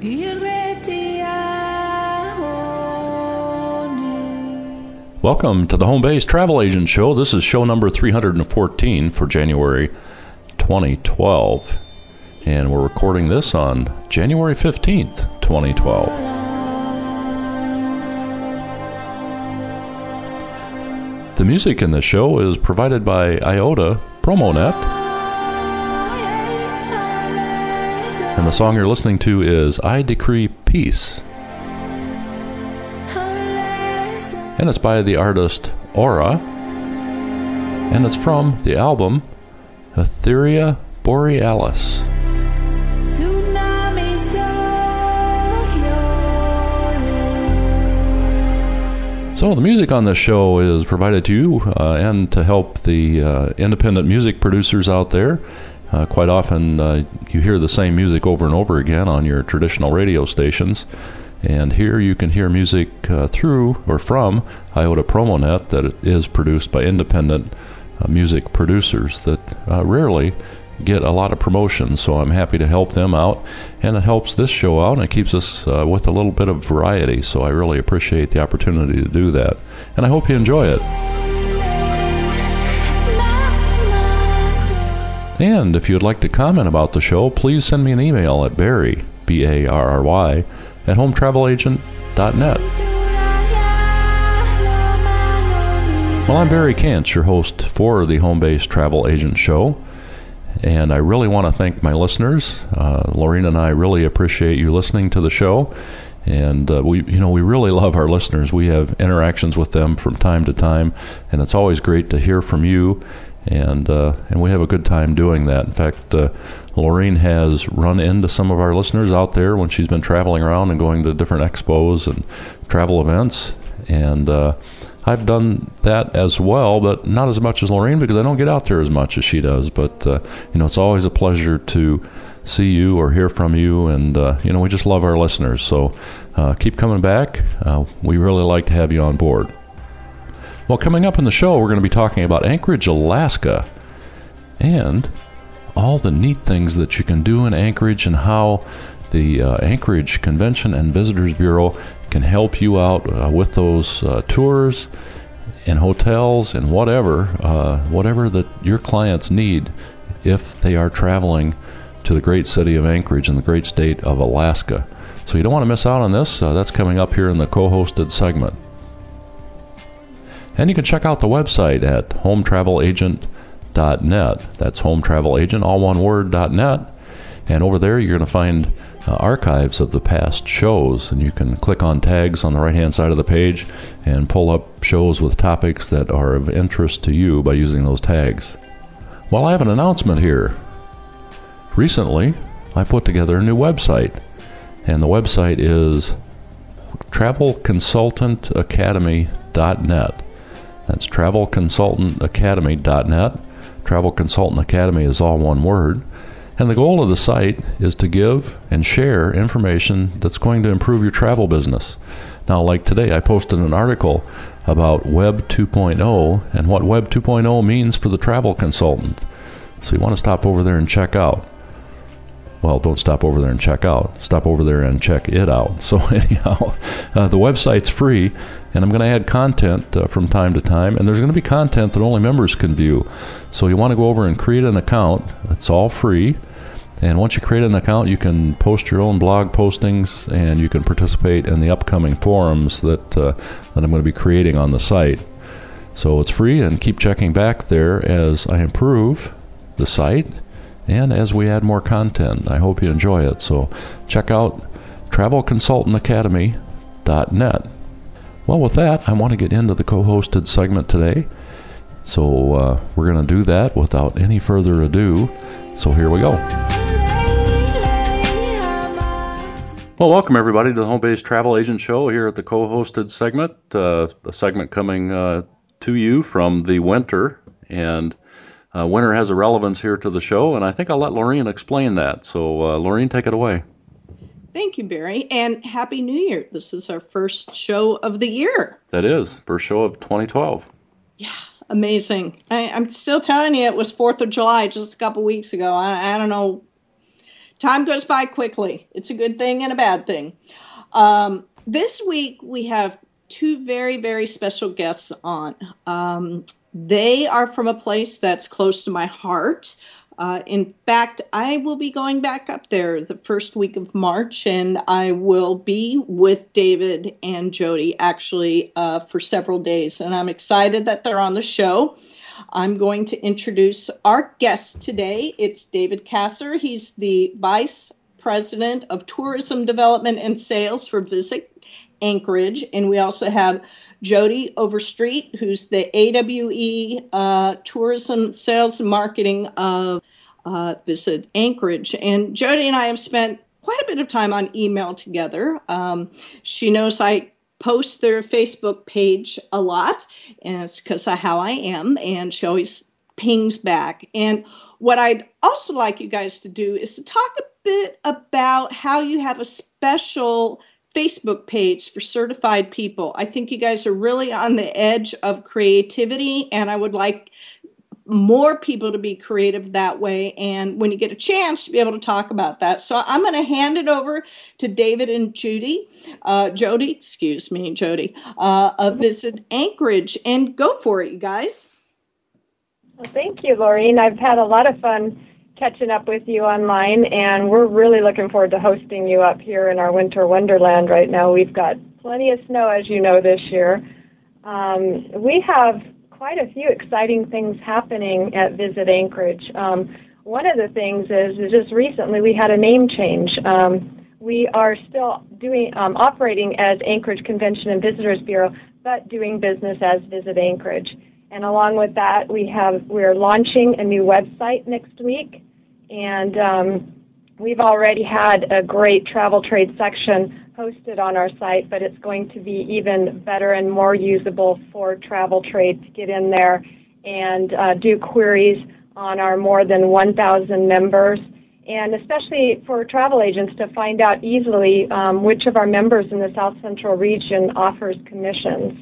Welcome to the Home Base Travel Agent Show. This is show number 314 for January 2012. And we're recording this on January 15th, 2012. The music in this show is provided by IOTA PromoNet. And the song you're listening to is I Decree Peace. And it's by the artist Aura. And it's from the album Etheria Borealis. So the music on this show is provided to you and to help the independent music producers out there. Quite often you hear the same music over and over again on your traditional radio stations. And here you can hear music through or from IOTA PromoNet that is produced by independent music producers that rarely get a lot of promotion. So I'm happy to help them out, and it helps this show out, and it keeps us with a little bit of variety. So I really appreciate the opportunity to do that, and I hope you enjoy it. And if you'd like to comment about the show, please send me an email at Barry, B-A-R-R-Y, at hometravelagenT.net. Well, I'm Barry Kantz, your host for the Home Base Travel Agent Show, and I really want to thank my listeners. Lorene and I really appreciate you listening to the show, and we really love our listeners. We have interactions with them from time to time, and it's always great to hear from you, and we have a good time doing that. In fact, Lorene has run into some of our listeners out there when she's been traveling around and going to different expos and travel events. And I've done that as well, but not as much as Lorene because I don't get out there as much as she does. But, it's always a pleasure to see you or hear from you. And, we just love our listeners. So keep coming back. We really like to have you on board. Well, coming up in the show, we're going to be talking about Anchorage, Alaska, and all the neat things that you can do in Anchorage and how the Anchorage Convention and Visitors Bureau can help you out with those tours and hotels and whatever that your clients need if they are traveling to the great city of Anchorage in the great state of Alaska. So you don't want to miss out on this. That's coming up here in the co-hosted segment. And you can check out the website at hometravelagenT.net. That's hometravelagenT, all one word, .net. And over there you're going to find archives of the past shows, and you can click on tags on the right-hand side of the page and pull up shows with topics that are of interest to you by using those tags. Well, I have an announcement here. Recently, I put together a new website, and the website is travelconsultantacademy.net. That's travelconsultantacademy.net. Travel Consultant Academy is all one word. And the goal of the site is to give and share information that's going to improve your travel business. Now, like today, I posted an article about Web 2.0 and what Web 2.0 means for the travel consultant. So you want to stop over there and check out. Well, don't stop over there and check out. Stop over there and check it out. So anyhow, the website's free, and I'm going to add content from time to time, and there's going to be content that only members can view. So you want to go over and create an account. It's all free, and once you create an account, you can post your own blog postings, and you can participate in the upcoming forums that I'm going to be creating on the site. So it's free, and keep checking back there as I improve the site and as we add more content. I hope you enjoy it. So check out travelconsultantacademy.net. Well, with that, I want to get into the co-hosted segment today. So we're going to do that without any further ado. So here we go. Well, welcome everybody to the Home Base Travel Agent Show here at the co-hosted segment. A segment coming to you from the winter, and winter has a relevance here to the show, and I think I'll let Lorene explain that. So, Lorene, take it away. Thank you, Barry, and Happy New Year. This is our first show of the year. That is, first show of 2012. Yeah, amazing. I'm still telling you, it was 4th of July just a couple weeks ago. I don't know. time goes by quickly. It's a good thing and a bad thing. This week we have two very, very special guests on. They are from a place that's close to my heart. In fact, I will be going back up there the first week of March, and I will be with David and Jody actually for several days. And I'm excited that they're on the show. I'm going to introduce our guest today. It's David Kasser. He's the Vice President of Tourism Development and Sales for Visit Anchorage. And we also have Jody Overstreet, who's the AWE Tourism Sales and Marketing of Visit Anchorage. And Jody and I have spent quite a bit of time on email together. She knows I post their Facebook page a lot, and it's because of how I am, and she always pings back. And what I'd also like you guys to do is to talk a bit about how you have a special Facebook page for certified people. I think you guys are really on the edge of creativity, and I would like more people to be creative that way, and when you get a chance to be able to talk about that. So I'm going to hand it over to David and Jody of Visit Anchorage, and go for it, you guys. Well, thank you, Laureen. I've had a lot of fun catching up with you online, and we're really looking forward to hosting you up here in our winter wonderland right now. We've got plenty of snow, as you know, this year. We have quite a few exciting things happening at Visit Anchorage. One of the things is just recently we had a name change. We are still operating as Anchorage Convention and Visitors Bureau, but doing business as Visit Anchorage. And along with that, we're launching a new website next week, and we've already had a great travel trade section hosted on our site, but it's going to be even better and more usable for travel trade to get in there and do queries on our more than 1,000 members, and especially for travel agents to find out easily which of our members in the South Central region offers commissions.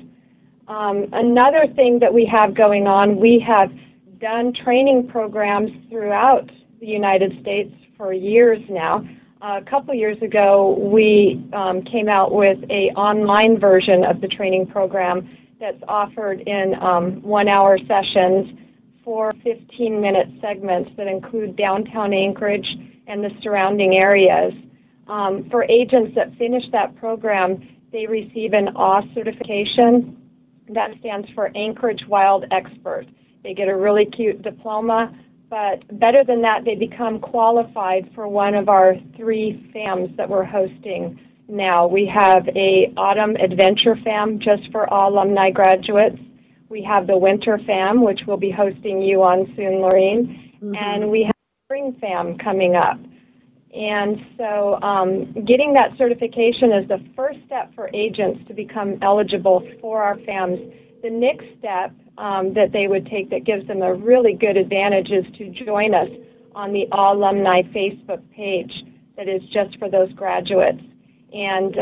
Another thing that we have going on, we have done training programs throughout the United States for years now. A couple years ago, we came out with an online version of the training program that's offered in 1-hour sessions for 15-minute segments that include downtown Anchorage and the surrounding areas. For agents that finish that program, they receive an AWE certification. That stands for Anchorage Wild Expert. They get a really cute diploma, but better than that, they become qualified for one of our 3 FAMs that we're hosting now. We have a Autumn Adventure FAM just for all alumni graduates. We have the Winter FAM, which we'll be hosting you on soon, Laureen. Mm-hmm. And we have Spring FAM coming up. And so getting that certification is the first step for agents to become eligible for our FAMs. The next step that they would take that gives them a really good advantage is to join us on the All Alumni Facebook page that is just for those graduates. And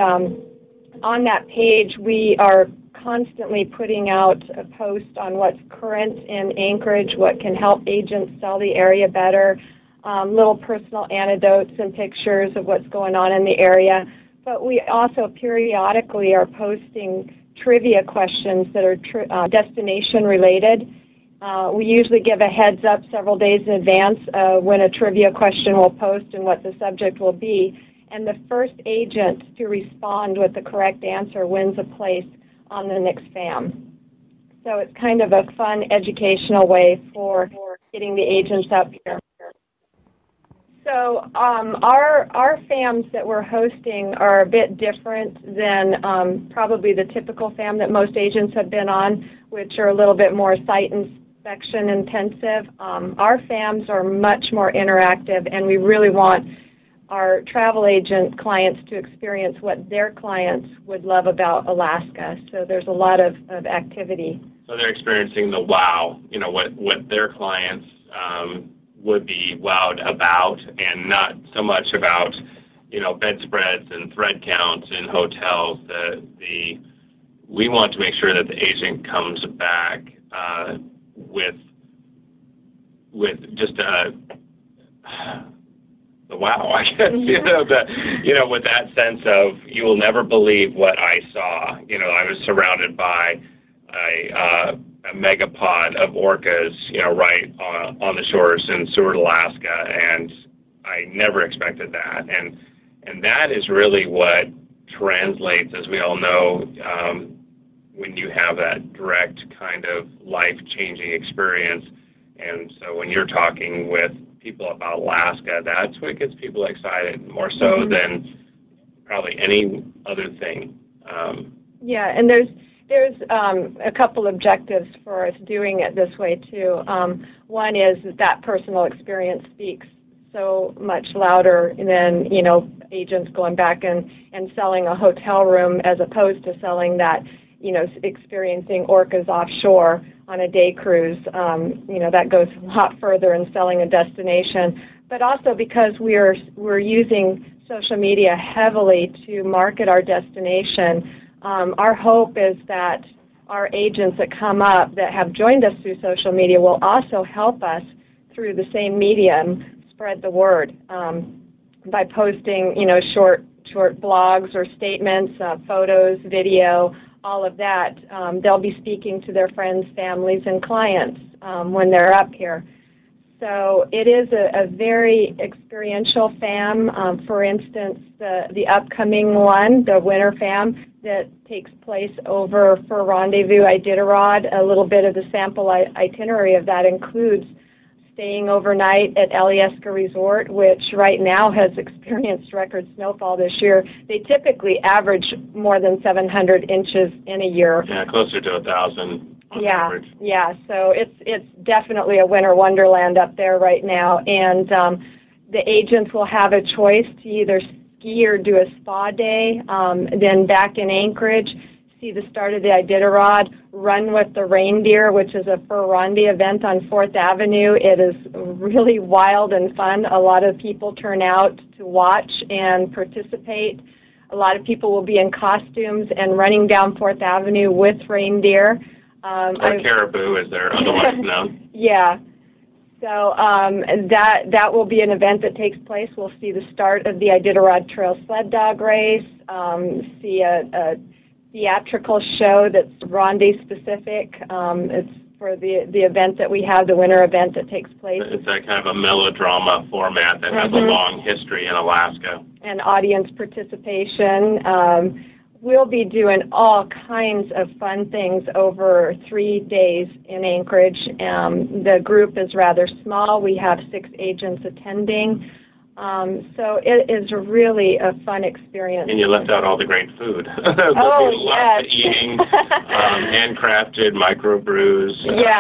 on that page, we are constantly putting out a post on what's current in Anchorage, what can help agents sell the area better, little personal anecdotes and pictures of what's going on in the area. But we also periodically are posting trivia questions that are destination related. We usually give a heads up several days in advance when a trivia question will post and what the subject will be. And the first agent to respond with the correct answer wins a place on the next FAM. So it's kind of a fun educational way for getting the agents up here. So our FAMs that we're hosting are a bit different than probably the typical FAM that most agents have been on, which are a little bit more site inspection intensive. Our FAMs are much more interactive, and we really want our travel agent clients to experience what their clients would love about Alaska. So there's a lot of activity. So they're experiencing the wow, what their clients would be wowed about, and not so much about, bedspreads and thread counts in hotels. We want to make sure that the agent comes back with just wow, I guess, with that sense of you will never believe what I saw. I was surrounded by a megapod of orcas, right on the shores in Seward, Alaska, and I never expected that. And that is really what translates, as we all know, when you have that direct kind of life-changing experience. And so when you're talking with people about Alaska, that's what gets people excited, more so than probably any other thing. Yeah, and there's a couple objectives for us doing it this way too. One is that personal experience speaks so much louder than agents going back and selling a hotel room, as opposed to selling that experiencing orcas offshore on a day cruise. That goes a lot further in selling a destination. But also because we're using social media heavily to market our destination, our hope is that our agents that come up that have joined us through social media will also help us through the same medium spread the word by posting, short blogs or statements, photos, video, all of that. They'll be speaking to their friends, families, and clients when they're up here. So it is a very experiential FAM. For instance, the upcoming one, the Winter FAM, that takes place over for Rendezvous Iditarod. A little bit of the sample itinerary of that includes staying overnight at Alyeska Resort, which right now has experienced record snowfall this year. They typically average more than 700 inches in a year. Yeah, closer to 1,000 on average. Yeah, so it's definitely a winter wonderland up there right now. And the agents will have a choice to either ski or do a spa day, then back in Anchorage, see the start of the Iditarod, run with the reindeer, which is a Fur-Rondi event on 4th Avenue. It is really wild and fun. A lot of people turn out to watch and participate. A lot of people will be in costumes and running down 4th Avenue with reindeer. Or caribou, as they're otherwise known. Yeah. So that will be an event that takes place. We'll see the start of the Iditarod Trail Sled Dog Race, see a theatrical show that's Rondi specific. It's for the event that we have, the winter event that takes place. It's that kind of a melodrama format that has a long history in Alaska. And audience participation. We'll be doing all kinds of fun things over 3 days in Anchorage. The group is rather small. We have 6 agents attending. So it is really a fun experience. And you left out all the great food. Lots of eating, handcrafted microbrews,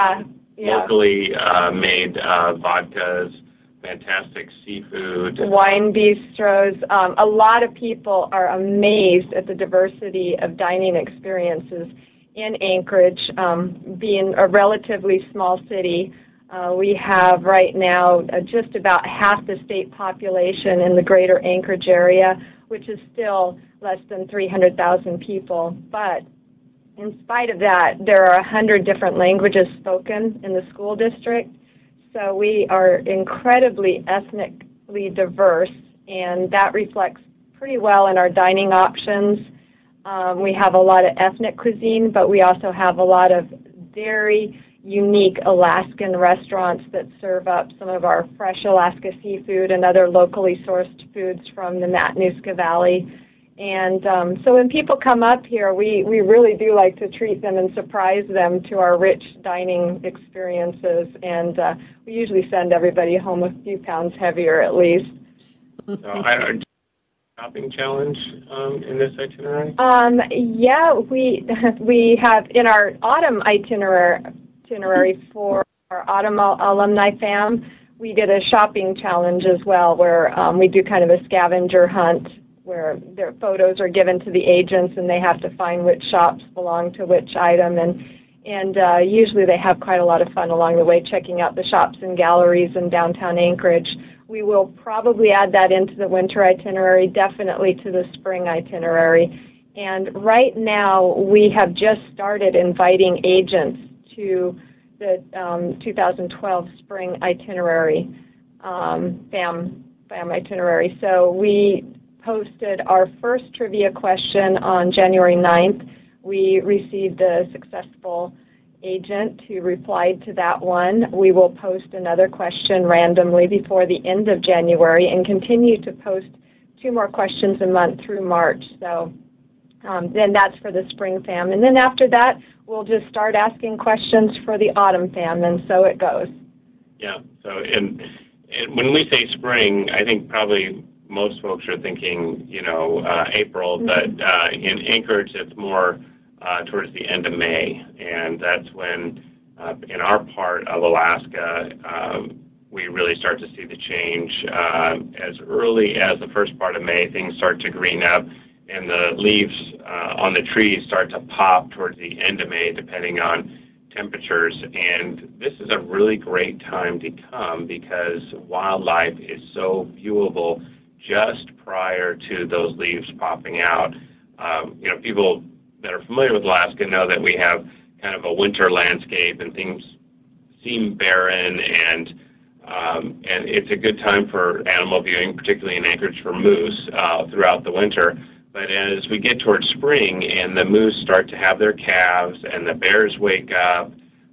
locally made vodkas, fantastic seafood. Wine bistros. A lot of people are amazed at the diversity of dining experiences in Anchorage. Being a relatively small city, we have right now just about half the state population in the greater Anchorage area, which is still less than 300,000 people. But in spite of that, there are 100 different languages spoken in the school district. So we are incredibly ethnically diverse, and that reflects pretty well in our dining options. We have a lot of ethnic cuisine, but we also have a lot of very unique Alaskan restaurants that serve up some of our fresh Alaska seafood and other locally sourced foods from the Matanuska Valley. And so when people come up here, we really do like to treat them and surprise them to our rich dining experiences. And we usually send everybody home a few pounds heavier at least. Shopping challenge in this itinerary? Yeah, we have in our autumn itinerary for our autumn alumni fam, we did a shopping challenge as well, where we do kind of a scavenger hunt where their photos are given to the agents and they have to find which shops belong to which item, and usually they have quite a lot of fun along the way checking out the shops and galleries in downtown Anchorage. We will probably add that into the winter itinerary, definitely to the spring itinerary. And right now we have just started inviting agents to the 2012 spring itinerary FAM fam itinerary. So we posted our first trivia question on January 9th. We received a successful agent who replied to that one. We will post another question randomly before the end of January and continue to post 2 more questions a month through March. So then that's for the spring fam. And then after that, we'll just start asking questions for the autumn fam, and so it goes. Yeah, so and when we say spring, I think probably most folks are thinking, April, but in Anchorage, it's more towards the end of May, and that's when, in our part of Alaska, we really start to see the change. As early as the first part of May, things start to green up, and the leaves on the trees start to pop towards the end of May, depending on temperatures. And this is a really great time to come because wildlife is so viewable just prior to those leaves popping out. People that are familiar with Alaska know that we have kind of a winter landscape and things seem barren, and it's a good time for animal viewing, particularly in Anchorage for moose throughout the winter. But as we get towards spring and the moose start to have their calves and the bears wake up,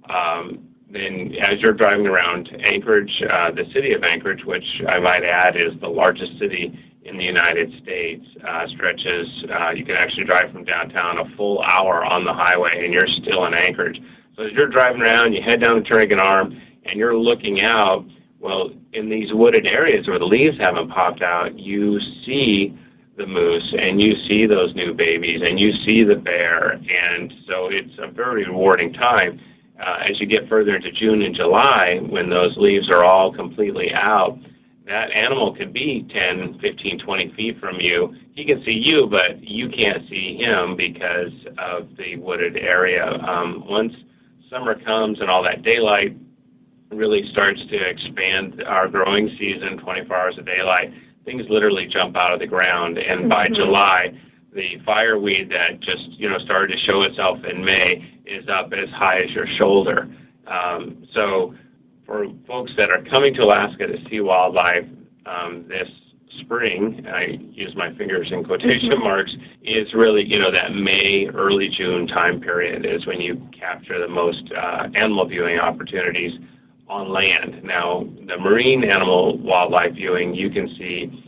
then as you're driving around Anchorage, the city of Anchorage, which I might add is the largest city in the United States, stretches, you can actually drive from downtown a full hour on the highway and you're still in Anchorage. So as you're driving around, you head down to Turnagain Arm and you're looking out, well, in these wooded areas where the leaves haven't popped out, you see the moose and you see those new babies and you see the bear, and so it's a very rewarding time. As you get further into June and July, when those leaves are all completely out, that animal can be 10, 15, 20 feet from you. He can see you, but you can't see him because of the wooded area. Once summer comes and all that daylight really starts to expand our growing season, 24 hours of daylight, things literally jump out of the ground. And by July, the fireweed that just started to show itself in May is up as high as your shoulder. So for folks that are coming to Alaska to see wildlife this spring, I use my fingers in quotation marks, is really, that May, early June time period is when you capture the most animal viewing opportunities on land. Now, the marine animal wildlife viewing, you can see,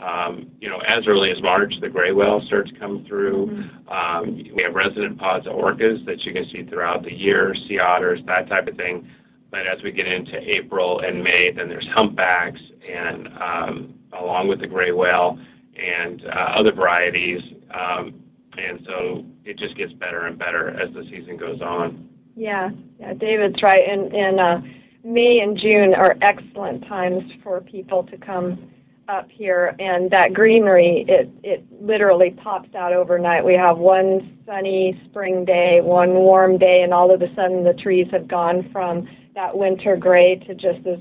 as early as March, the gray whale starts to come through. We have resident pods of orcas that you can see throughout the year, sea otters, that type of thing. But as we get into April and May, then there's humpbacks, and along with the gray whale and other varieties. And so it just gets better and better as the season goes on. Yeah, David's right. And May and June are excellent times for people to come up here, and that greenery, it literally pops out overnight. We have one sunny spring day, one warm day, and all of a sudden the trees have gone from that winter gray to just this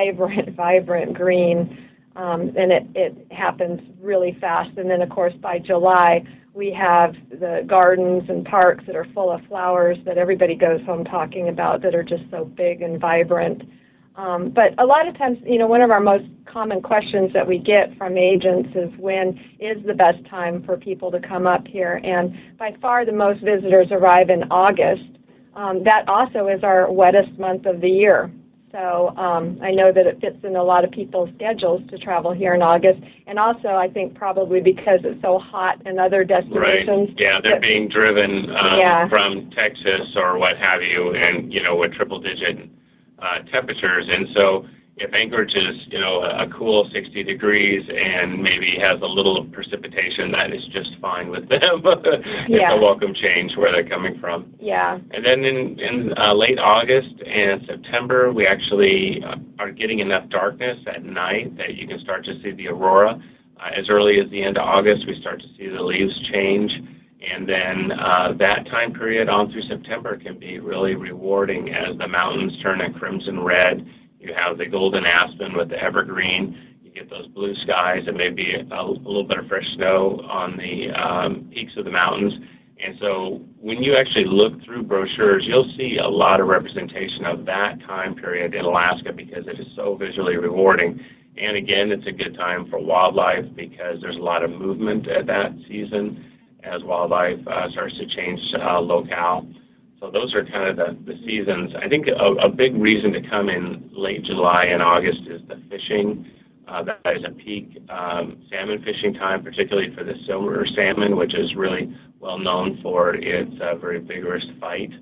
vibrant green, and it happens really fast. And then, of course, by July, we have the gardens and parks that are full of flowers that everybody goes home talking about that are just so big and vibrant. But a lot of times, one of our most common questions that we get from agents is when is the best time for people to come up here? And by far the most visitors arrive in August. That also is our wettest month of the year. So I know that it fits in a lot of people's schedules to travel here in August. And also, I think probably because it's so hot in other destinations. Right. Yeah, they're being driven from Texas or what have you, and, with triple-digit temperatures. And so if Anchorage is, a cool 60 degrees and maybe has a little precipitation, that is just fine with them. It's a welcome change where they're coming from. Yeah. And then in late August and September, we actually are getting enough darkness at night that you can start to see the aurora. As early as the end of August, we start to see the leaves change. And then that time period on through September can be really rewarding as the mountains turn a crimson red. You have the golden aspen with the evergreen. You get those blue skies and maybe a little bit of fresh snow on the peaks of the mountains. And so when you actually look through brochures, you'll see a lot of representation of that time period in Alaska because it is so visually rewarding. And again, it's a good time for wildlife because there's a lot of movement at that season as wildlife starts to change locale. So those are kind of the seasons. I think a big reason to come in late July and August is the fishing. That is a peak salmon fishing time, particularly for the silver salmon, which is really well known for its very vigorous fight.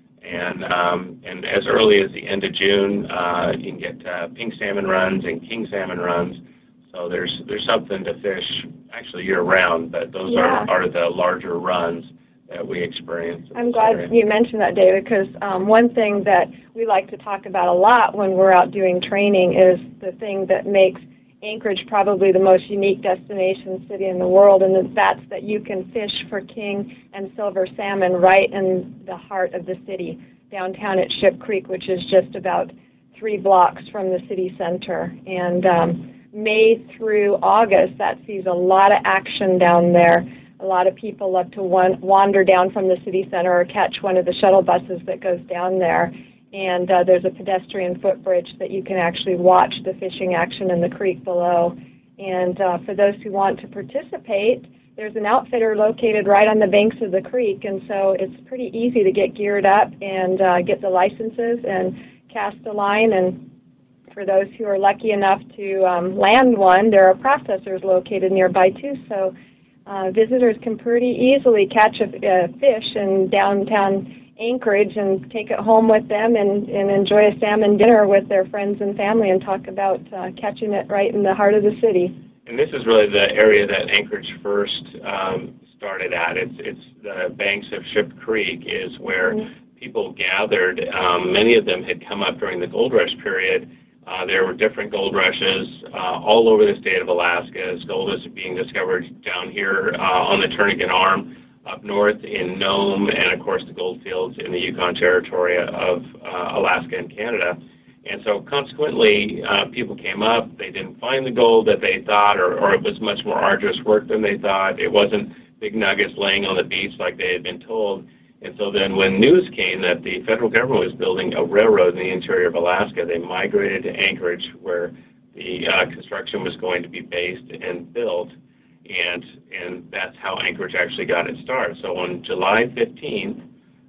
And as early as the end of June, you can get pink salmon runs and king salmon runs. So there's something to fish actually year round, but those are the larger runs that we experience. I'm glad you mentioned that, David, because one thing that we like to talk about a lot when we're out doing training is the thing that makes Anchorage probably the most unique destination city in the world, and that's that you can fish for king and silver salmon right in the heart of the city, downtown at Ship Creek, which is just about 3 blocks from the city center. And May through August, that sees a lot of action down there. A lot of people love to wander down from the city center or catch one of the shuttle buses that goes down there. And there's a pedestrian footbridge that you can actually watch the fishing action in the creek below. And for those who want to participate, there's an outfitter located right on the banks of the creek, and so it's pretty easy to get geared up and get the licenses and cast a line. And for those who are lucky enough to land one, there are processors located nearby too, so visitors can pretty easily catch a fish in downtown Anchorage and take it home with them and enjoy a salmon dinner with their friends and family and talk about catching it right in the heart of the city. And this is really the area that Anchorage first started at. It's the banks of Ship Creek is where people gathered. Many of them had come up during the gold rush period. There were different gold rushes all over the state of Alaska as gold is being discovered down here on the Turnagain Arm, up north in Nome, and of course the gold fields in the Yukon Territory of Alaska and Canada. And so consequently, people came up, they didn't find the gold that they thought, or it was much more arduous work than they thought. It wasn't big nuggets laying on the beach like they had been told. And so then when news came that the federal government was building a railroad in the interior of Alaska, they migrated to Anchorage where the construction was going to be based and built. And that's how Anchorage actually got its start. So on July 15th,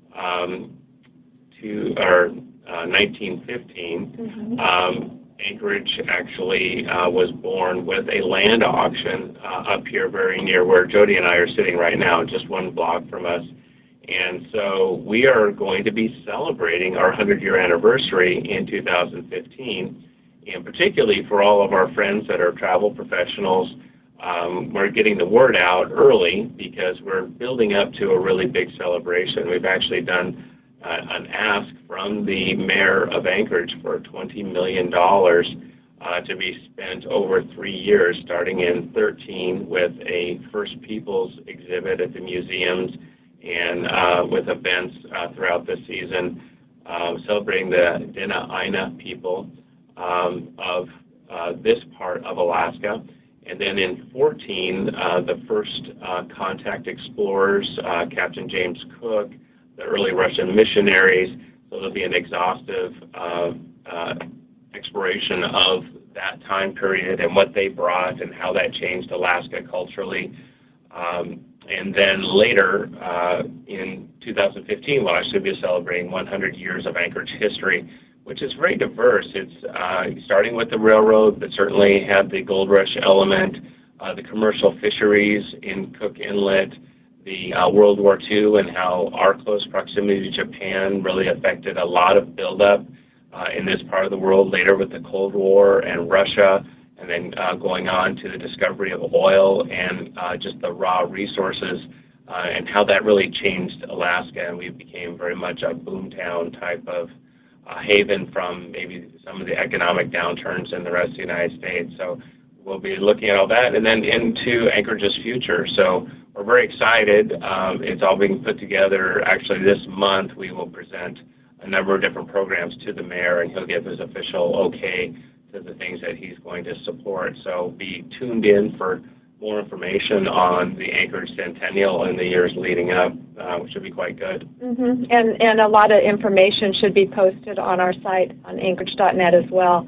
1915, Anchorage actually was born with a land auction up here very near where Jody and I are sitting right now, just 1 block from us. And so we are going to be celebrating our 100-year anniversary in 2015, and particularly for all of our friends that are travel professionals, we're getting the word out early because we're building up to a really big celebration. We've actually done an ask from the mayor of Anchorage for $20 million to be spent over 3 years, starting in 13 with a First Peoples exhibit at the museums and with events throughout the season celebrating the Dena'ina people of this part of Alaska. And then in 14, the first contact explorers, Captain James Cook, the early Russian missionaries. So there'll be an exhaustive exploration of that time period and what they brought and how that changed Alaska culturally. And then later, in 2015, we'll actually be celebrating 100 years of Anchorage history, which is very diverse. It's starting with the railroad, but certainly had the gold rush element, the commercial fisheries in Cook Inlet, the World War II and how our close proximity to Japan really affected a lot of buildup in this part of the world, later with the Cold War and Russia, and then going on to the discovery of oil and just the raw resources and how that really changed Alaska, and we became very much a boomtown type of haven from maybe some of the economic downturns in the rest of the United States. So we'll be looking at all that and then into Anchorage's future. So we're very excited. It's all being put together. Actually, this month we will present a number of different programs to the mayor, and he'll give his official okay to the things that he's going to support. So be tuned in for more information on the Anchorage Centennial in the years leading up, which should be quite good. And a lot of information should be posted on our site on Anchorage.net as well,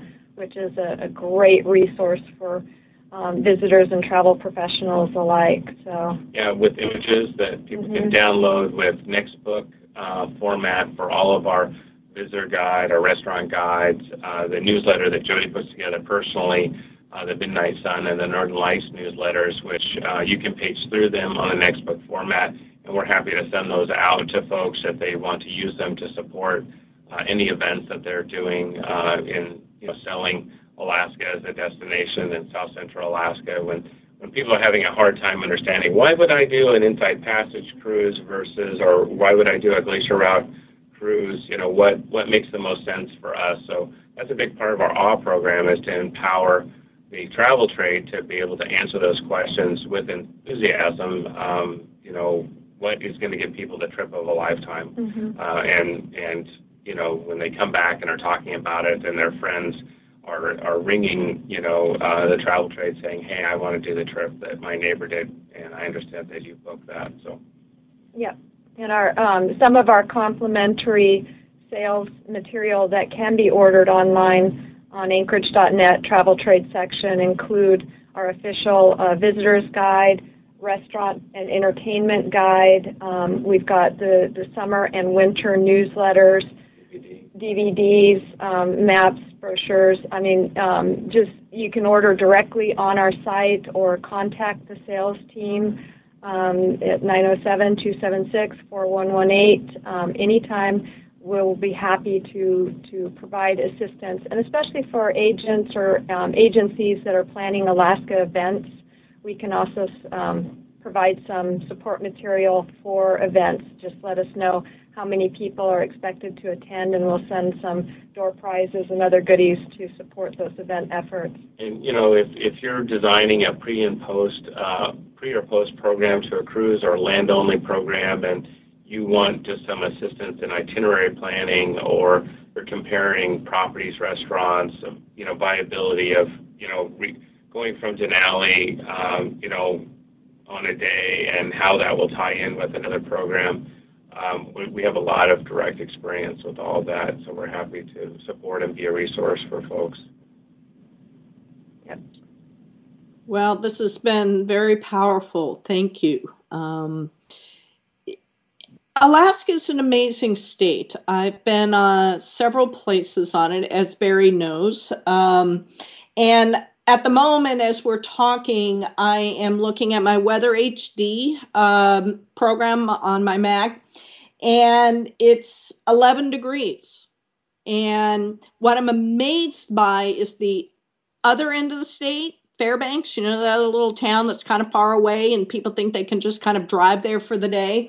which is a great resource for visitors and travel professionals alike. So yeah, with images that people can download, with Nextbook format for all of our visitor guide, our restaurant guides, the newsletter that Jody puts together personally, the Midnight Sun and the Northern Lights newsletters, which you can page through them on the Nextbook format, and we're happy to send those out to folks if they want to use them to support any events that they're doing in selling Alaska as a destination in South Central Alaska. When people are having a hard time understanding, why would I do an Insight Passage cruise versus, or why would I do a Glacier Route cruise? What makes the most sense for us? So that's a big part of our AWE program, is to empower the travel trade to be able to answer those questions with enthusiasm. What is going to give people the trip of a lifetime? And when they come back and are talking about it, and their friends are ringing, the travel trade saying, hey, I want to do the trip that my neighbor did, and I understand that you booked that. So, yeah, and our some of our complimentary sales material that can be ordered online on Anchorage.net travel trade section include our official visitors guide, restaurant and entertainment guide. We've got the summer and winter newsletters, DVDs, maps, brochures. Just you can order directly on our site or contact the sales team at 907-276-4118 anytime. We'll be happy to provide assistance, and especially for agents or agencies that are planning Alaska events. We can also provide some support material for events. Just let us know how many people are expected to attend, and we'll send some door prizes and other goodies to support those event efforts. And if you're designing a pre or post program to a cruise or land-only program, and you want just some assistance in itinerary planning, or you're comparing properties, restaurants, viability of going from Denali, on a day, and how that will tie in with another program. We have a lot of direct experience with all of that, so we're happy to support and be a resource for folks. Yep. Well, this has been very powerful. Thank you. Alaska is an amazing state. I've been several places on it, as Barry knows. And at the moment, as we're talking, I am looking at my Weather HD program on my Mac, and it's 11 degrees. And what I'm amazed by is the other end of the state, Fairbanks, that other little town that's kind of far away, and people think they can just kind of drive there for the day.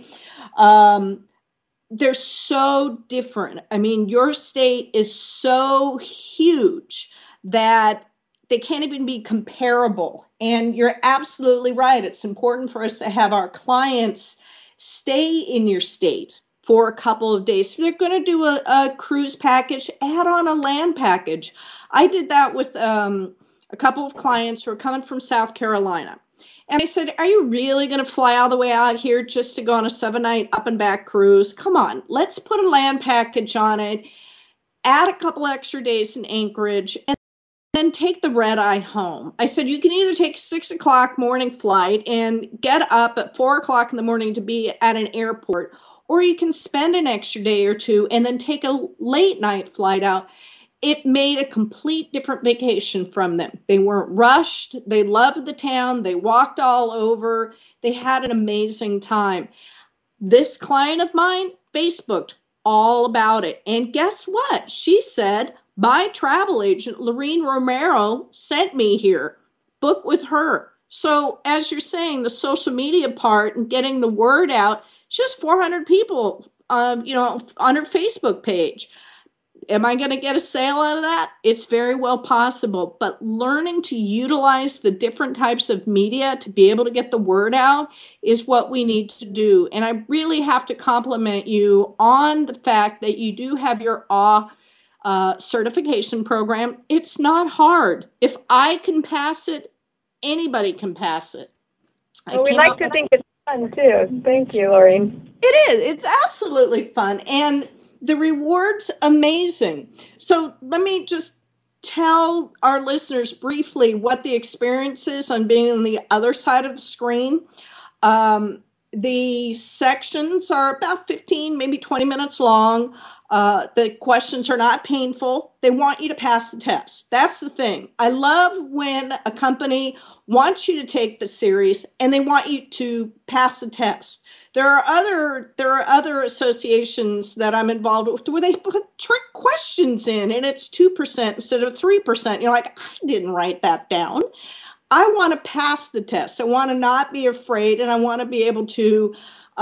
They're so different. Your state is so huge that they can't even be comparable. And you're absolutely right. It's important for us to have our clients stay in your state for a couple of days. If they're going to do a cruise package, add on a land package. I did that with a couple of clients who are coming from South Carolina. And I said, are you really going to fly all the way out here just to go on a 7-night up and back cruise? Come on, let's put a land package on it, add a couple extra days in Anchorage, and then take the red eye home. I said, you can either take a 6 o'clock morning flight and get up at 4 o'clock in the morning to be at an airport, or you can spend an extra day or two and then take a late night flight out. It made a complete different vacation from them. They weren't rushed. They loved the town. They walked all over. They had an amazing time. This client of mine Facebooked all about it. And guess what? She said, my travel agent, Lorene Romero, sent me here. Book with her. So as you're saying, the social media part and getting the word out, just 400 people, on her Facebook page. Am I going to get a sale out of that? It's very well possible. But learning to utilize the different types of media to be able to get the word out is what we need to do. And I really have to compliment you on the fact that you do have your AWE certification program. It's not hard. If I can pass it, anybody can pass it. Well, we like to think it's fun, too. Thank you, Lorene. It is. It's absolutely fun. And the reward's amazing. So let me just tell our listeners briefly what the experience is on being on the other side of the screen. The sections are about 15, maybe 20 minutes long. The questions are not painful. They want you to pass the test. That's the thing. I love when a company wants you to take the series and they want you to pass the test. There are other associations that I'm involved with where they put trick questions in and it's 2% instead of 3%. You're like, I didn't write that down. I want to pass the test. I want to not be afraid, and I want to be able to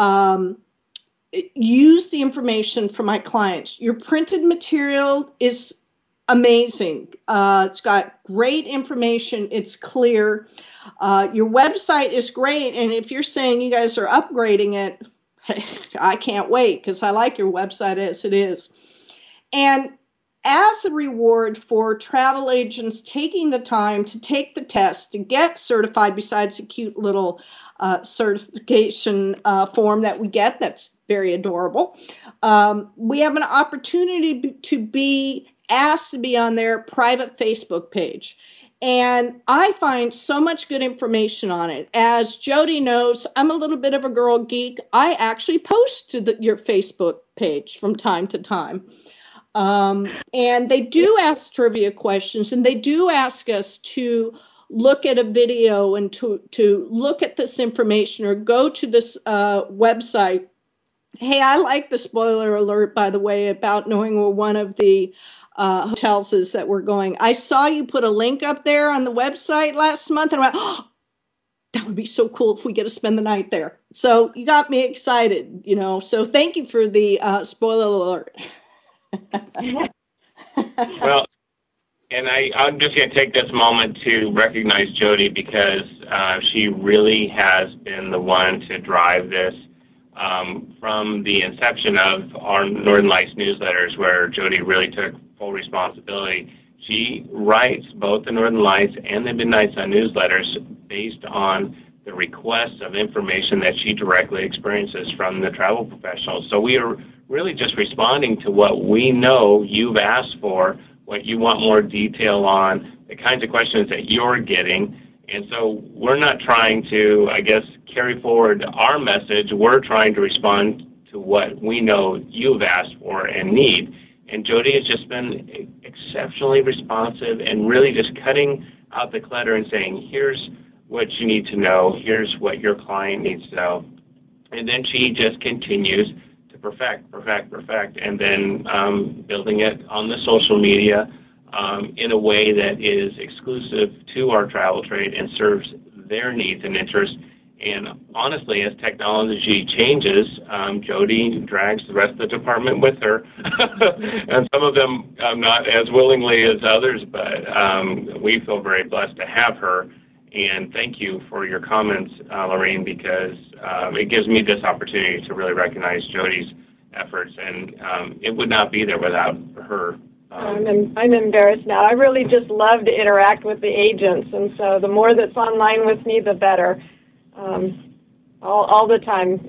use the information for my clients. Your printed material is amazing. It's got great information. It's clear. Your website is great, and if you're saying you guys are upgrading it, I can't wait because I like your website as it is. And as a reward for travel agents taking the time to take the test to get certified, besides a cute little certification form that we get that's very adorable, we have an opportunity to be asked to be on their private Facebook page. And I find so much good information on it. As Jody knows, I'm a little bit of a girl geek. I actually post to your Facebook page from time to time. And they do ask trivia questions, and they do ask us to look at a video and to look at this information or go to this website. Hey, I like the spoiler alert, by the way, about knowing where one of the hotels is that we're going. I saw you put a link up there on the website last month, and I went, oh, that would be so cool if we get to spend the night there. So you got me excited, So thank you for the spoiler alert. Well, and I'm just going to take this moment to recognize Jody because she really has been the one to drive this from the inception of our Northern Lights newsletters, where Jody really took full responsibility. She writes both the Northern Lights and the Midnight Sun newsletters based on the requests of information that she directly experiences from the travel professionals. So we are really just responding to what we know you've asked for, what you want more detail on, the kinds of questions that you're getting. And so we're not trying to, carry forward our message. We're trying to respond to what we know you've asked for and need. And Jody has just been exceptionally responsive and really just cutting out the clutter and saying, here's what you need to know, here's what your client needs to know. And then she just continues to perfect, and then building it on the social media in a way that is exclusive to our travel trade and serves their needs and interests. And honestly, as technology changes, Jody drags the rest of the department with her, and some of them not as willingly as others, but we feel very blessed to have her. And thank you for your comments, Lorraine, because it gives me this opportunity to really recognize Jody's efforts, and it would not be there without her. I'm embarrassed now. I really just love to interact with the agents, and so the more that's online with me, the better. All the time,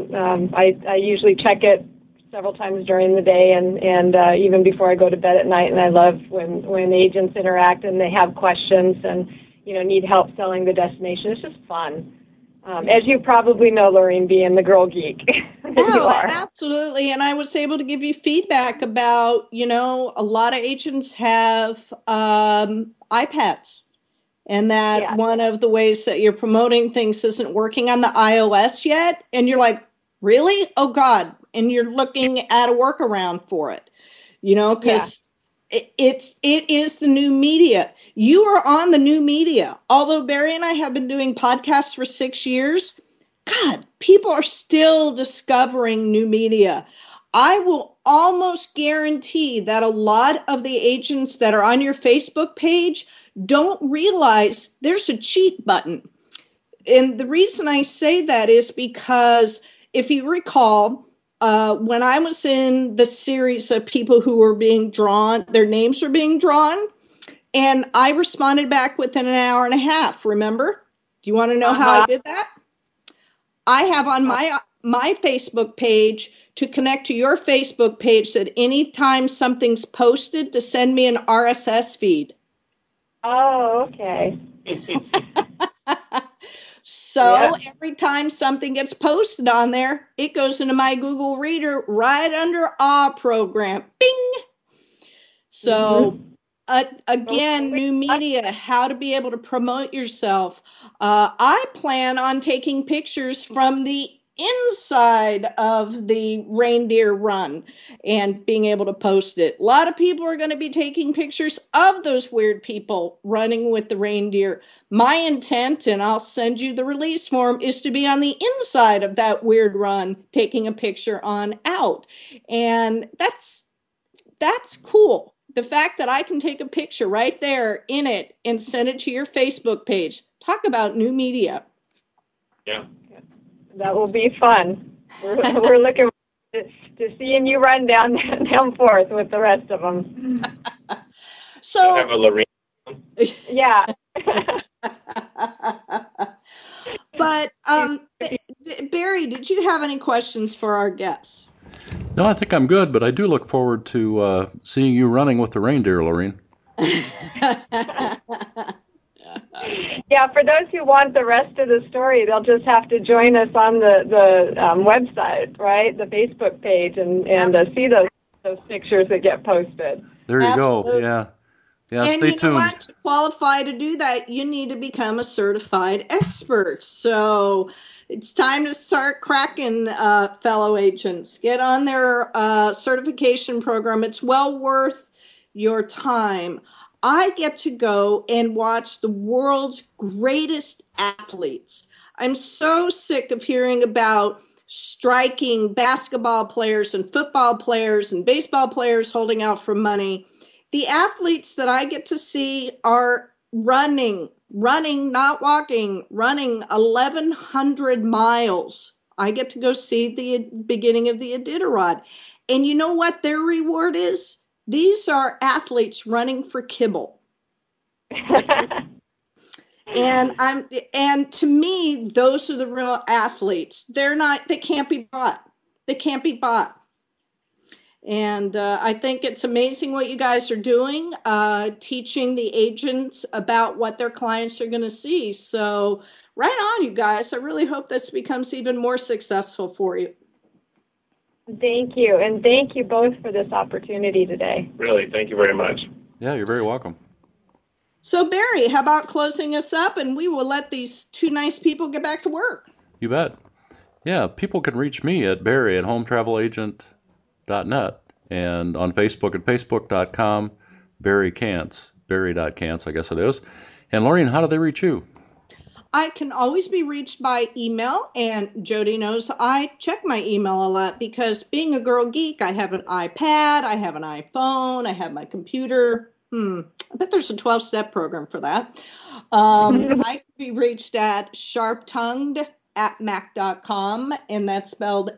I usually check it several times during the day, and even before I go to bed at night. And I love when agents interact and they have questions and need help selling the destination. It's just fun. As you probably know, Lorraine, being the girl geek that you are. Absolutely. And I was able to give you feedback about, a lot of agents have iPads. And that one of the ways that you're promoting things isn't working on the iOS yet. And you're like, really? Oh, God. And you're looking at a workaround for it, because it is the new media. You are on the new media. Although Barry and I have been doing podcasts for 6 years, God, people are still discovering new media. I will almost guarantee that a lot of the agents that are on your Facebook page don't realize there's a cheat button. And the reason I say that is because if you recall, when I was in the series of people who were being drawn, their names were being drawn, and I responded back within an hour and a half, remember? Do you want to know how I did that? I have on my Facebook page to connect to your Facebook page that anytime something's posted to send me an RSS feed. Oh, okay. So every time something gets posted on there, it goes into my Google Reader right under our program. Bing! So again, new media, how to be able to promote yourself. I plan on taking pictures from the inside of the reindeer run and being able to post it. A lot of people are going to be taking pictures of those weird people running with the reindeer. My intent, and I'll send you the release form, is to be on the inside of that weird run taking a picture on out. And that's cool. The fact that I can take a picture right there in it and send it to your Facebook page. Talk about new media. Yeah. That will be fun. We're looking forward to seeing you run down forth with the rest of them. So have a Lorene. Yeah. But Barry, did you have any questions for our guests? No, I think I'm good, but I do look forward to seeing you running with the reindeer, Lorene. Yeah, for those who want the rest of the story, they'll just have to join us on the website, right? The Facebook page, and see those pictures that get posted. There you Absolutely. go. Yeah. Yeah, and stay you know tuned. what? To qualify to do that, you need to become a certified expert. So it's time to start cracking, fellow agents. Get on their certification program. It's well worth your time. I get to go and watch the world's greatest athletes. I'm so sick of hearing about striking basketball players and football players and baseball players holding out for money. The athletes that I get to see are running, not walking, running 1,100 miles. I get to go see the beginning of the Iditarod. And you know what their reward is? These are athletes running for kibble. And to me, those are the real athletes. They can't be bought. They can't be bought. And I think it's amazing what you guys are doing, teaching the agents about what their clients are going to see. So right on, you guys. I really hope this becomes even more successful for you. Thank you. And thank you both for this opportunity today. Really, thank you very much. Yeah, you're very welcome. So Barry, how about closing us up, and we will let these two nice people get back to work. You bet. Yeah, people can reach me at Barry at hometraveleagent.net and on Facebook at facebook.com, Barry Kantz, Barry.Kantz, I guess it is. And Lorene, how do they reach you? I can always be reached by email, and Jody knows I check my email a lot because being a girl geek, I have an iPad, I have an iPhone, I have my computer. I bet there's a 12-step program for that. I can be reached at sharptongued@mac.com, and that's spelled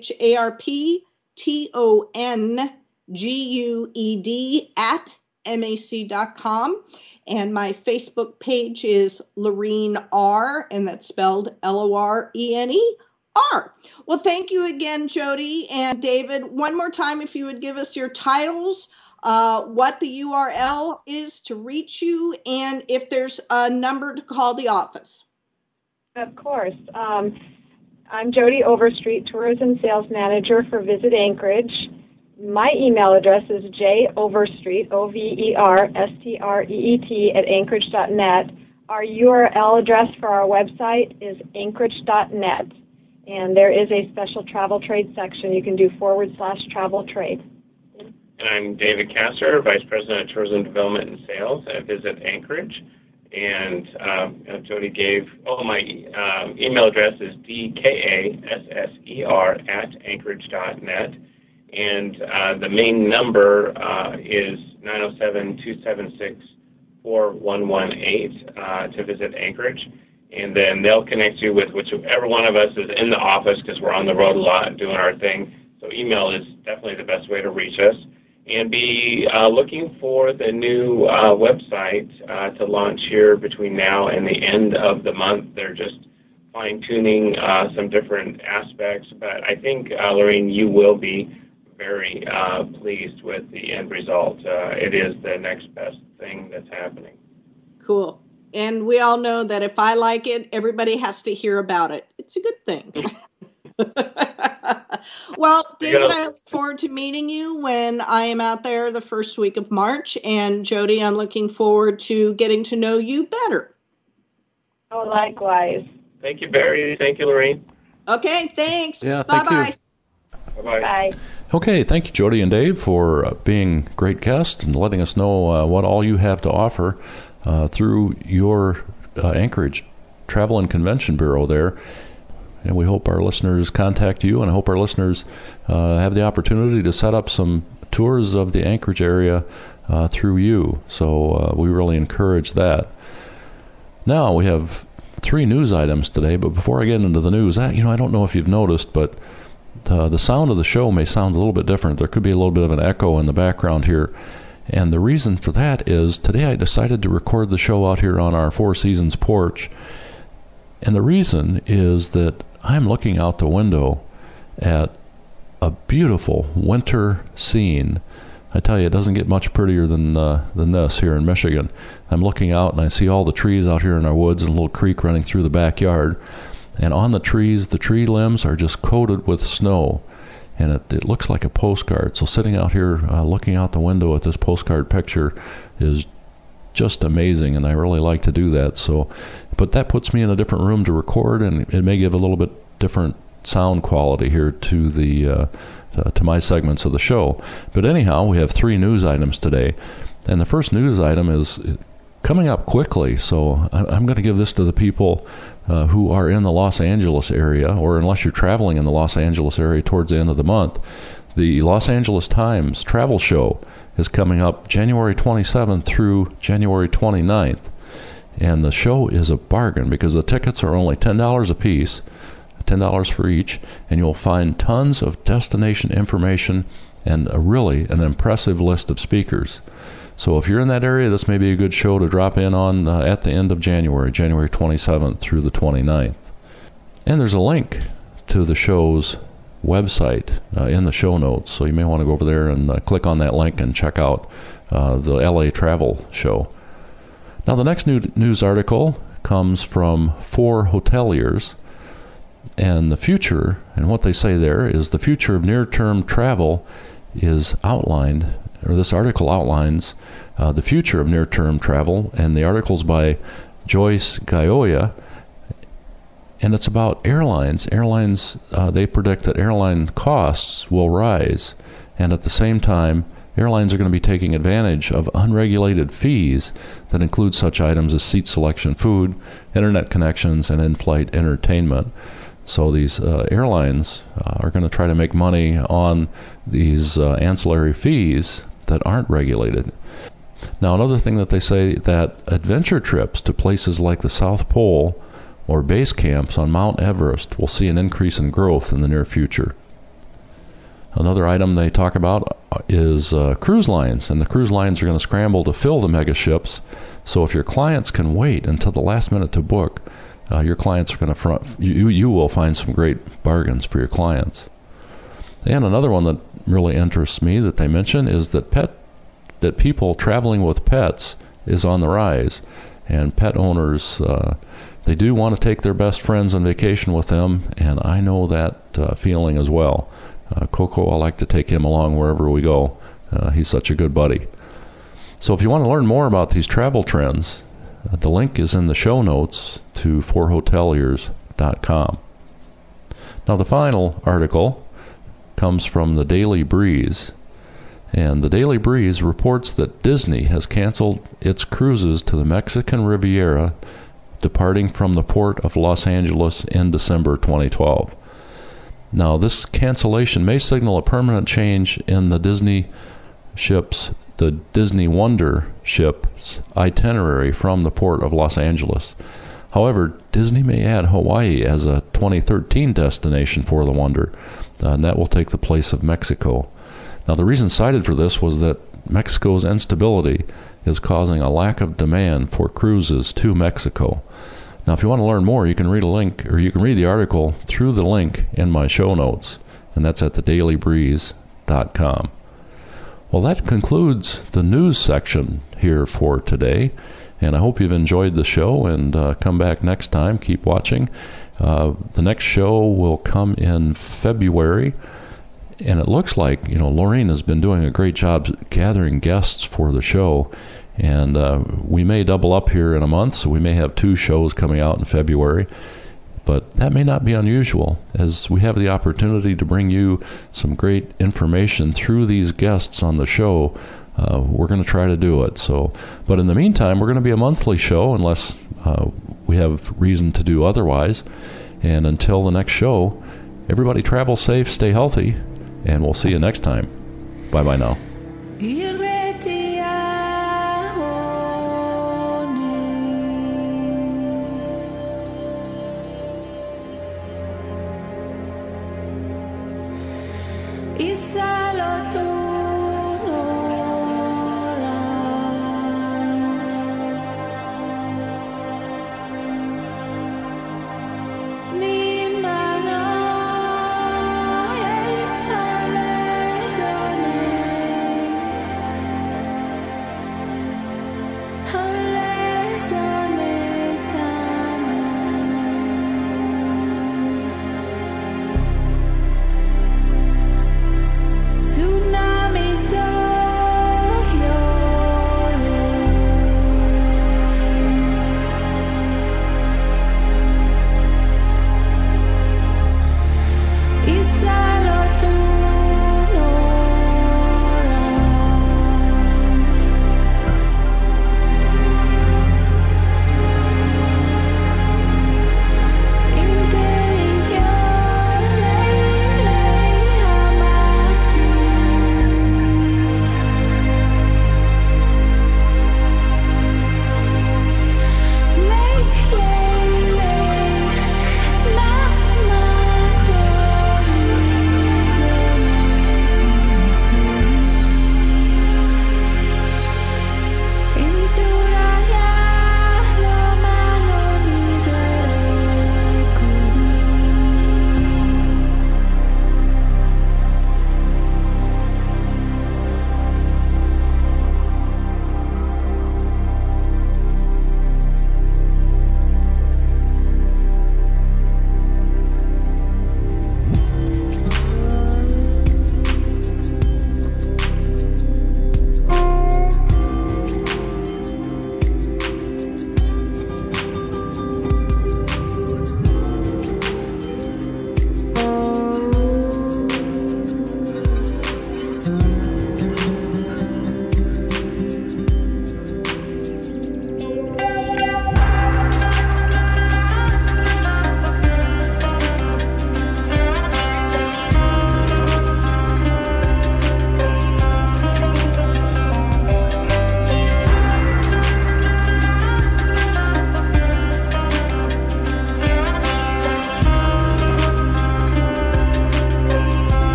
SharpTongued@mac.com. And my Facebook page is Lorene R, and that's spelled LORENER. Well, thank you again, Jody and David. One more time, if you would give us your titles, what the URL is to reach you, and if there's a number to call the office. Of course. I'm Jody Overstreet, Tourism Sales Manager for Visit Anchorage. My email address is joverstreet, overstreet, @anchorage.net. Our URL address for our website is anchorage.net. And there is a special travel trade section. You can do /travel trade. And I'm David Castor, Vice President of Tourism Development and Sales at Visit Anchorage. And Jody gave, my email address is dkasser@anchorage.net. And the main number is 907-276-4118 to Visit Anchorage. And then they'll connect you with whichever one of us is in the office because we're on the road a lot doing our thing. So email is definitely the best way to reach us. And be looking for the new website to launch here between now and the end of the month. They're just fine-tuning some different aspects. But I think, Lorene, you will be very pleased with the end result. It is the next best thing that's happening. Cool. And we all know that if I like it, everybody has to hear about it. It's a good thing. Well, David, I look forward to meeting you when I am out there the first week of March. And Jody, I'm looking forward to getting to know you better. Oh, likewise. Thank you, Barry. Thank you, Lorene. Okay, thanks. Yeah, thank Bye-bye. you. Bye-bye. Bye. Okay, thank you, Jody and Dave, for being great guests and letting us know what all you have to offer through your Anchorage Travel and Convention Bureau there. And we hope our listeners contact you, and I hope our listeners have the opportunity to set up some tours of the Anchorage area through you. So we really encourage that. Now, we have 3 news items today, but before I get into the news, I don't know if you've noticed, but the sound of the show may sound a little bit different. There could be a little bit of an echo in the background here. And the reason for that is today I decided to record the show out here on our Four Seasons porch. And the reason is that I'm looking out the window at a beautiful winter scene. I tell you, it doesn't get much prettier than this here in Michigan. I'm looking out and I see all the trees out here in our woods and a little creek running through the backyard. And on the trees, the tree limbs are just coated with snow. And it looks like a postcard. So sitting out here looking out the window at this postcard picture is just amazing, and I really like to do that. So, but that puts me in a different room to record, and it may give a little bit different sound quality here to the to my segments of the show. But anyhow, we have 3 news items today, and the first news item is coming up quickly. So I'm going to give this to the people who are in the Los Angeles area, or unless you're traveling in the Los Angeles area towards the end of the month. The Los Angeles Times travel show is coming up January 27th through January 29th. And the show is a bargain because the tickets are only $10 a piece, $10 for each, and you'll find tons of destination information and really an impressive list of speakers. So if you're in that area, this may be a good show to drop in on at the end of January 27th through the 29th. And there's a link to the show's website in the show notes, so you may want to go over there and click on that link and check out the LA Travel Show. Now, the next news article comes from 4 hoteliers, and the future, and what they say there is the future of near-term travel is outlined, or this article outlines the future of near-term travel, and the article's by Joyce Gaioia, and it's about airlines. Airlines, they predict that airline costs will rise, and at the same time, airlines are going to be taking advantage of unregulated fees that include such items as seat selection, food, internet connections, and in-flight entertainment. So these airlines are going to try to make money on these ancillary fees that aren't regulated. Now, another thing that they say that adventure trips to places like the South Pole or base camps on Mount Everest will see an increase in growth in the near future. Another item they talk about is cruise lines, and the cruise lines are going to scramble to fill the mega ships. So if your clients can wait until the last minute to book, your clients are going to you will find some great bargains for your clients. And another one that really interests me that they mention is that people traveling with pets is on the rise, and pet owners they do want to take their best friends on vacation with them, and I know that feeling as well. Coco, I like to take him along wherever we go. He's such a good buddy. So if you want to learn more about these travel trends, the link is in the show notes to 4hoteliers.com. Now, the final article comes from the Daily Breeze, and the Daily Breeze reports that Disney has canceled its cruises to the Mexican Riviera departing from the port of Los Angeles in December 2012. Now, this cancellation may signal a permanent change in the Disney Wonder ship's itinerary from the port of Los Angeles. However, Disney may add Hawaii as a 2013 destination for the Wonder, and that will take the place of Mexico. Now, the reason cited for this was that Mexico's instability is causing a lack of demand for cruises to Mexico. Now, if you want to learn more, you can read a link, or you can read the article through the link in my show notes, and that's at thedailybreeze.com. Well, that concludes the news section here for today, and I hope you've enjoyed the show, and come back next time. Keep watching. The next show will come in February, and it looks like, Laureen has been doing a great job gathering guests for the show, and we may double up here in a month, so we may have 2 shows coming out in February. But that may not be unusual, as we have the opportunity to bring you some great information through these guests on the show. We're going to try to do it. But in the meantime, we're going to be a monthly show unless we have reason to do otherwise. And until the next show, everybody travel safe, stay healthy, and we'll see you next time. Bye-bye now.